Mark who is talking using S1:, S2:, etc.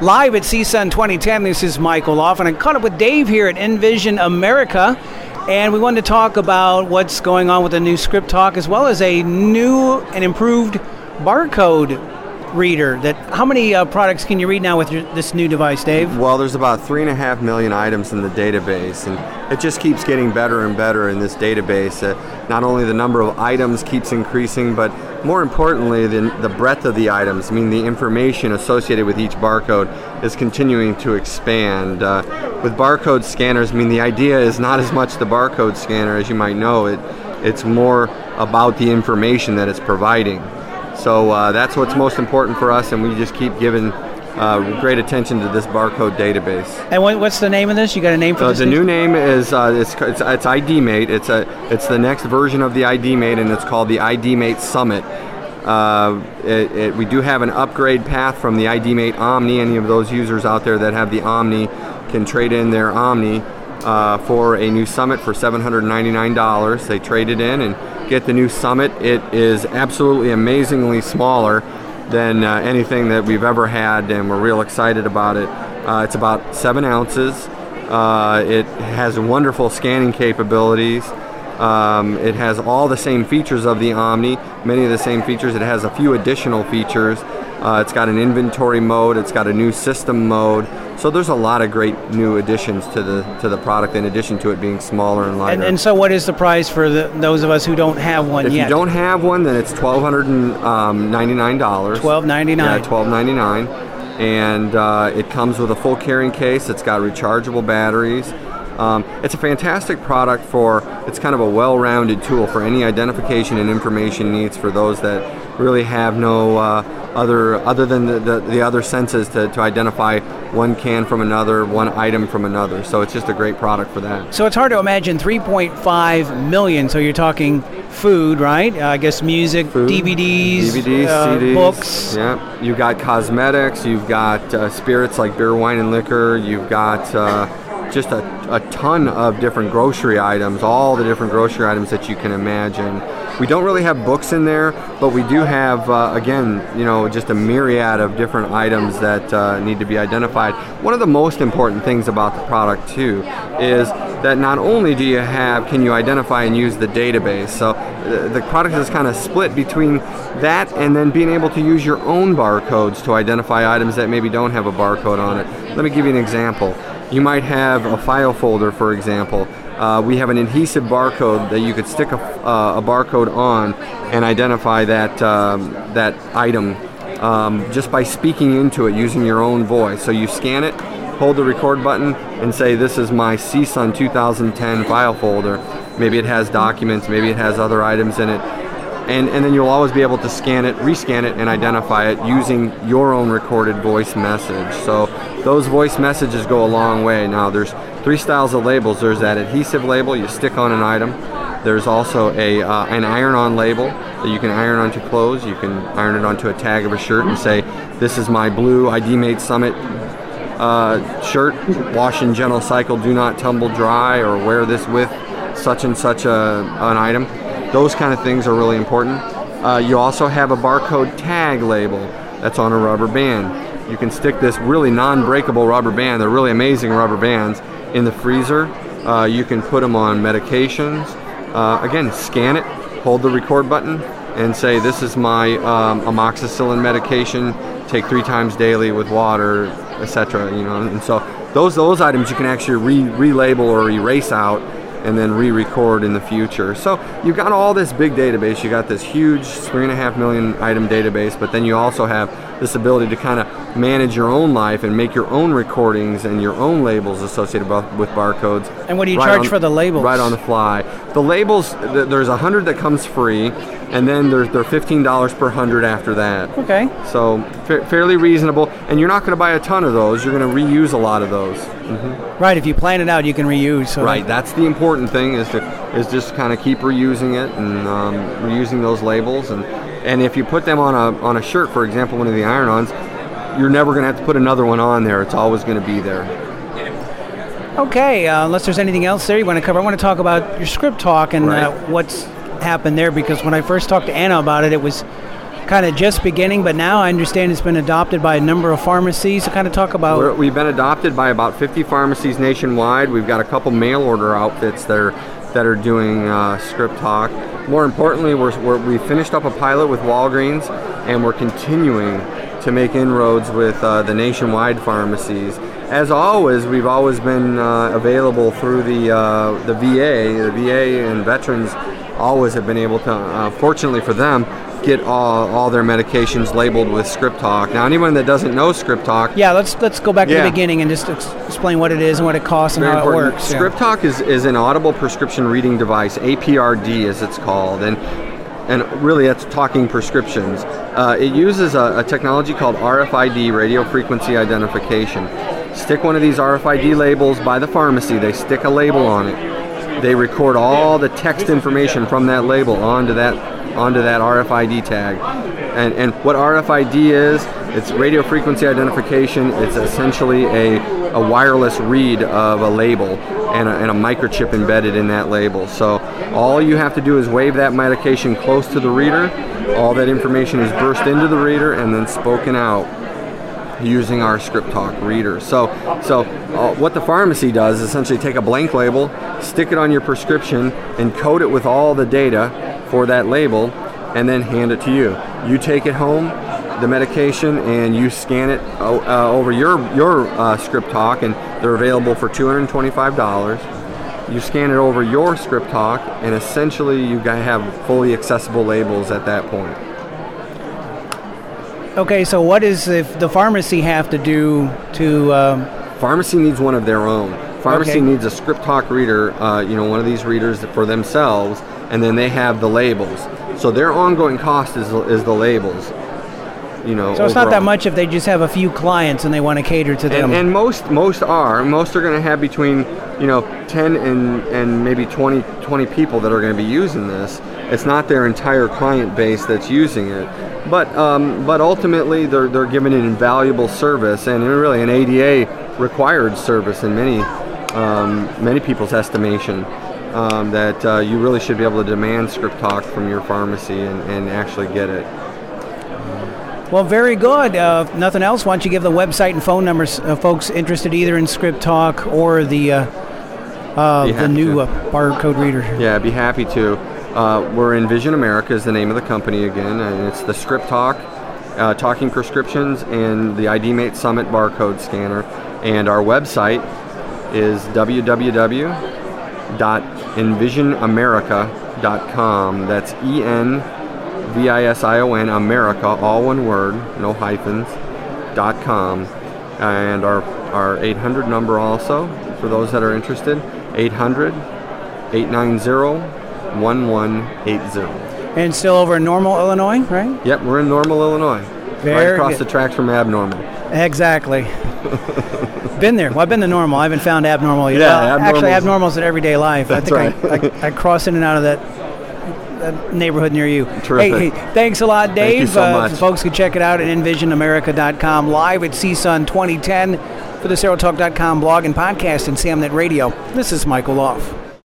S1: live at CSUN 2010. This is Michael Laughlin. I caught up with Dave here at Envision America, and we wanted to talk about what's going on with the new Script Talk, as well as a new and improved barcode reader. How many products can you read now with this new device, Dave?
S2: Well, there's about 3.5 million items in the database, and it just keeps getting better and better in this database. Not only the number of items keeps increasing, but more importantly, the breadth of the items, I mean the information associated with each barcode, is continuing to expand. With barcode scanners, I mean the idea is not as much the barcode scanner, as you might know. It's more about the information that it's providing. So that's what's most important for us, and we just keep giving great attention to this barcode database.
S1: And what's the name of this? You got a name for this?
S2: The new name is it's IDMate. It's the next version of the IDMate, and it's called the IDMate Summit. We do have an upgrade path from the IDMate Omni. Any of those users out there that have the Omni can trade in their Omni for a new Summit for $799. They trade it in and get the new Summit. It is absolutely amazingly smaller than anything that we've ever had, and we're real excited about it. It's about 7 ounces. It has wonderful scanning capabilities. It has all the same features of the Omni, many of the same features. It has a few additional features. It's got an inventory mode. It's got a new system mode. So there's a lot of great new additions to the product, in addition to it being smaller and lighter.
S1: And so what is the price for those of us who don't have one yet?
S2: If you don't have one, then it's $1,299.
S1: $1,299.
S2: Yeah, $1,299. And it comes with a full carrying case. It's got rechargeable batteries. It's a fantastic product it's kind of a well-rounded tool for any identification and information needs for those that really have no other than the other senses to identify one can from another, one item from another. So it's just a great product for that.
S1: So it's hard to imagine 3.5 million. So you're talking food, right? I guess music, food, DVDs,
S2: CDs,
S1: books.
S2: Yeah. You've got cosmetics. You've got spirits like beer, wine, and liquor. You've got just a ton of different grocery items, all the different grocery items that you can imagine. We don't really have books in there, but we do have, again, just a myriad of different items that need to be identified. One of the most important things about the product, too, is that not only can you identify and use the database, so the product is kind of split between that and then being able to use your own barcodes to identify items that maybe don't have a barcode on it. Let me give you an example. You might have a file folder, for example. We have an adhesive barcode that you could stick a barcode on and identify that item just by speaking into it using your own voice. So you scan it, hold the record button, and say, this is my CSUN 2010 file folder. Maybe it has documents, maybe it has other items in it. And then you'll always be able to scan it, rescan it, and identify it using your own recorded voice message. So those voice messages go a long way. Now, there's 3 styles of labels. There's that adhesive label you stick on an item. There's also an iron-on label that you can iron onto clothes. You can iron it onto a tag of a shirt and say, this is my blue IDMate Summit shirt. Wash in gentle cycle, do not tumble dry, or wear this with such and such an item. Those kind of things are really important. You also have a barcode tag label that's on a rubber band. You can stick this really non-breakable rubber band, they're really amazing rubber bands, in the freezer. You can put them on medications. Again, scan it, hold the record button, and say, this is my amoxicillin medication, take 3 times daily with water, etc. And so those items you can actually relabel or erase out and then re-record in the future. So you've got all this big database, you got this huge 3.5 million item database, but then you also have this ability to kind of manage your own life and make your own recordings and your own labels associated with barcodes.
S1: And what do you charge for the labels?
S2: Right on the fly. The labels, there's 100 that comes free, and then they're $15 per 100 after that.
S1: Okay.
S2: So fairly reasonable, and you're not going to buy a ton of those. You're going to reuse a lot of those. Mm-hmm.
S1: Right. If you plan it out, you can reuse. So
S2: right. That's the important thing is just kind of keep reusing it and reusing those labels, and if you put them on a shirt, for example, one of the iron-ons, you're never going to have to put another one on there. It's always going to be there.
S1: Okay. Unless there's anything else there you want to cover, I want to talk about your Script Talk and what's happened there, because when I first talked to Anna about it, it was kind of just beginning, but now I understand it's been adopted by a number of pharmacies. So kind of talk about...
S2: We've been adopted by about 50 pharmacies nationwide. We've got a couple mail order outfits that are doing Script Talk. More importantly, we finished up a pilot with Walgreens, and we're continuing to make inroads with the nationwide pharmacies. As always, we've always been available through the VA. The VA and veterans always have been able to, fortunately for them, get all their medications labeled with Script Talk. Now, anyone that doesn't know Script Talk...
S1: Yeah, let's go back to the beginning and just explain what it is and what it costs and how it works.
S2: Script Talk is an audible prescription reading device, APRD as it's called, and really that's talking prescriptions. It uses a technology called RFID, radio frequency identification. Stick one of these RFID labels by the pharmacy, they stick a label on it. They record all the text information from that label onto that RFID tag. And what RFID is, it's radio frequency identification. It's essentially a wireless read of a label and a microchip embedded in that label. So all you have to do is wave that medication close to the reader. All that information is burst into the reader and then spoken out using our Script Talk reader. So what the pharmacy does is essentially take a blank label, stick it on your prescription, and code it with all the data for that label, and then hand it to you. You take it home, the medication, and you scan it over your Script Talk, and they're available for $225. You scan it over your Script Talk, and essentially you have fully accessible labels at that point.
S1: Okay, so what does the pharmacy have to do to...
S2: Pharmacy needs one of their own. Pharmacy needs a Script Talk reader, one of these readers for themselves, and then they have the labels. So their ongoing cost is the labels. So it's
S1: overall. Not that much if they just have a few clients and they want to cater to them.
S2: And most are going to have between 10 and maybe 20 people that are going to be using this. It's not their entire client base that's using it, but ultimately they're giving an invaluable service and really an ADA required service in many people's estimation. That you really should be able to demand Script Talk from your pharmacy and actually get it.
S1: Well, very good. Nothing else, why don't you give the website and phone numbers of folks interested either in Script Talk or the new barcode reader?
S2: Yeah, I'd be happy to. We're Envision America is the name of the company again, and it's the Script Talk, talking prescriptions, and the IDMate Summit barcode scanner. And our website is www.envisionamerica.com. That's ENVISION, America, all one word, no hyphens, .com. And our 800 number also, for those that are interested, 800-890-1180.
S1: And still over in Normal, Illinois, right?
S2: Yep, we're in Normal, Illinois. Right across the tracks from Abnormal.
S1: Exactly. Been there. Well, I've been to Normal. I haven't found Abnormal yet.
S2: Yeah,
S1: actually, Abnormal's in everyday life.
S2: That's
S1: I think I cross in and out of that neighborhood near you.
S2: Terrific.
S1: Hey, thanks a lot, Dave.
S2: Thank you so much.
S1: Folks can check it out at envisionamerica.com, live at CSUN 2010 for the SeroTalk.com blog and podcast and SamNet Radio. This is Michael Loff.